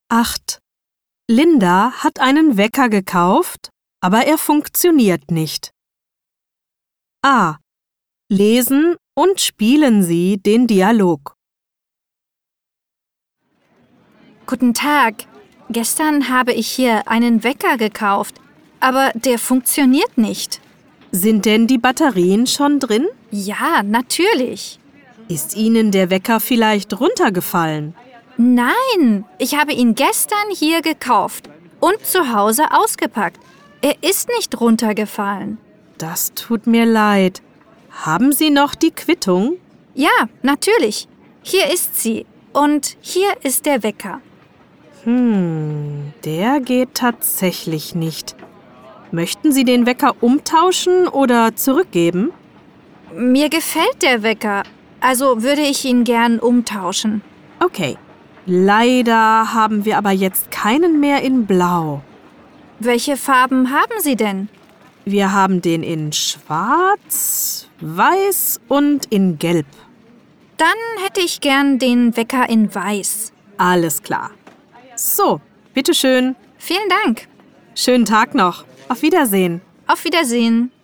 8. Linda hat einen Wecker gekauft, aber er funktioniert nicht. A. Lesen und spielen Sie den Dialog. Guten Tag. Gestern habe ich hier einen Wecker gekauft, aber der funktioniert nicht. Sind denn die Batterien schon drin? Ja, natürlich. Ist Ihnen der Wecker vielleicht runtergefallen? Nein, ich habe ihn gestern hier gekauft und zu Hause ausgepackt. Er ist nicht runtergefallen. Das tut mir leid. Haben Sie noch die Quittung? Ja, natürlich. Hier ist sie und hier ist der Wecker. Der geht tatsächlich nicht. Möchten Sie den Wecker umtauschen oder zurückgeben? Mir gefällt der Wecker, also würde ich ihn gern umtauschen. Okay. Leider haben wir aber jetzt keinen mehr in Blau. Welche Farben haben Sie denn? Wir haben den in Schwarz, Weiß und in Gelb. Dann hätte ich gern den Wecker in Weiß. Alles klar. So, bitteschön. Vielen Dank. Schönen Tag noch. Auf Wiedersehen. Auf Wiedersehen.